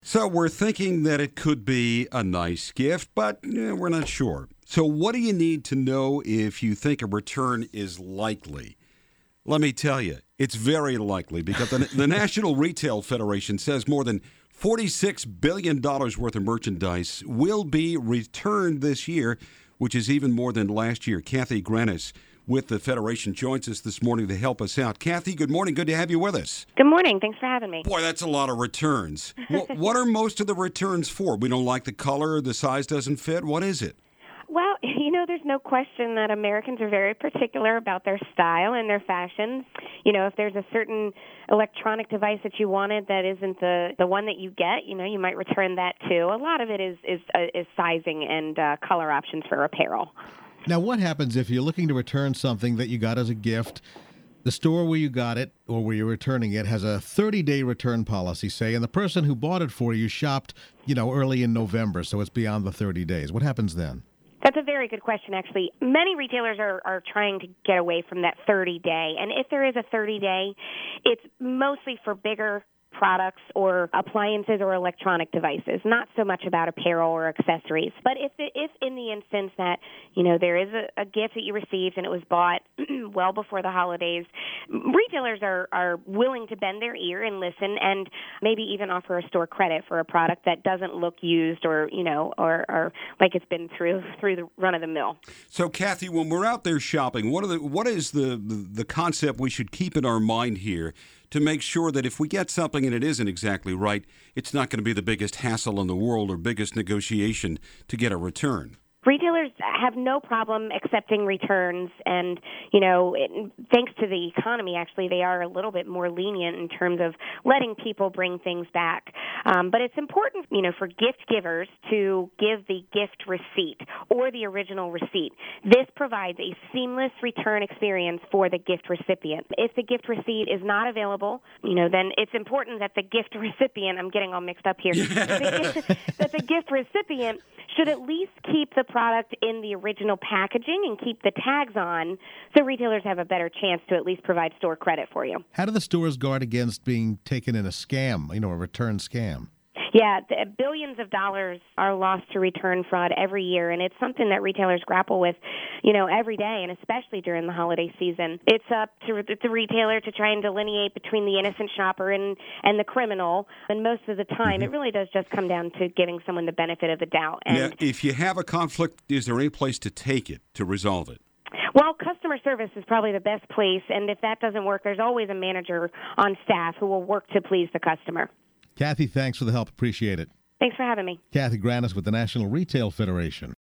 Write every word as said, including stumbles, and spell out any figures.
So we're thinking that it could be a nice gift, but eh, we're not sure. So what do you need to know if you think a return is likely? Let me tell you, it's very likely because the, the National Retail Federation says more than forty-six billion dollars worth of merchandise will be returned this year, which is even more than last year. Kathy Granis with the Federation joins us this morning to help us out. Kathy, good morning. Good to have you with us. Good morning. Thanks for having me. Boy, that's a lot of returns. what, what are most of the returns for? We don't like the color, the size doesn't fit. What is it? Well, you know, there's no question that Americans are very particular about their style and their fashion. You know, if there's a certain electronic device that you wanted that isn't the, the one that you get, you know, you might return that too. A lot of it is is, uh, is sizing and uh, color options for apparel. Now, what happens if you're looking to return something that you got as a gift? The store where you got it or where you're returning it has a thirty-day return policy, say, and the person who bought it for you shopped, you know, early in November, so it's beyond the thirty days. What happens then? That's a very good question, actually. Many retailers are, are trying to get away from that thirty-day, and if there is a thirty-day, it's mostly for bigger products or appliances or electronic devices, not so much about apparel or accessories. But if it, if in the instance that, you know, there is a, a gift that you received and it was bought well before the holidays, retailers are, are willing to bend their ear and listen and maybe even offer a store credit for a product that doesn't look used or, you know, or, or like it's been through through the run of the mill. So, Kathy, when we're out there shopping, what are the what is the, the, the concept we should keep in our mind here to make sure that if we get something and it isn't exactly right, it's not going to be the biggest hassle in the world or biggest negotiation to get a return? Retailers have no problem accepting returns, and, you know, it, thanks to the economy, actually, they are a little bit more lenient in terms of letting people bring things back. Um, but it's important, you know, for gift givers to give the gift receipt or the original receipt. This provides a seamless return experience for the gift recipient. If the gift receipt is not available, you know, then it's important that the gift recipient, I'm getting all mixed up here, that, the gift, that the gift recipient should at least keep the product in the original packaging and keep the tags on so retailers have a better chance to at least provide store credit for you. How do the stores guard against being taken in a scam, you know, a return scam? Yeah, the billions of dollars are lost to return fraud every year, and it's something that retailers grapple with, you know, every day, and especially during the holiday season. It's up to the retailer to try and delineate between the innocent shopper and, and the criminal, and most of the time mm-hmm. it really does just come down to giving someone the benefit of the doubt. And now, if you have a conflict, is there any place to take it to resolve it? Well, customer service is probably the best place, and if that doesn't work, there's always a manager on staff who will work to please the customer. Kathy, thanks for the help. Appreciate it. Thanks for having me. Kathy Granis with the National Retail Federation.